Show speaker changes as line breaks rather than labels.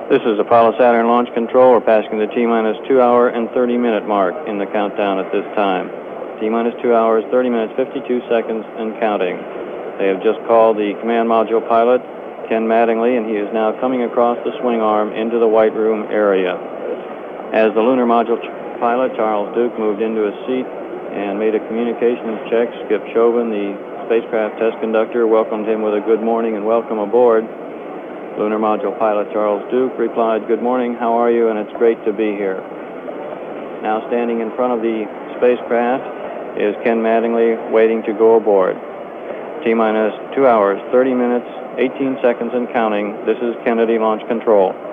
This is Apollo Saturn Launch Control. We're passing the T-minus 2 hour and 30 minute mark in the countdown at this time. T-minus 2 hours, 30 minutes, 52 seconds, and counting. They have just called the command module pilot, Ken Mattingly, and he is now coming across the swing arm into the White Room area. As the lunar module pilot, Charles Duke, moved into his seat and made a communications check, Skip Chauvin, the spacecraft test conductor, welcomed him with a good morning and welcome aboard. Lunar module pilot Charles Duke replied, "Good morning, how are you? And it's great to be here." Now standing in front of the spacecraft is Ken Mattingly, waiting to go aboard. T-minus 2 hours, 30 minutes, 18 seconds and counting. This is Kennedy Launch Control.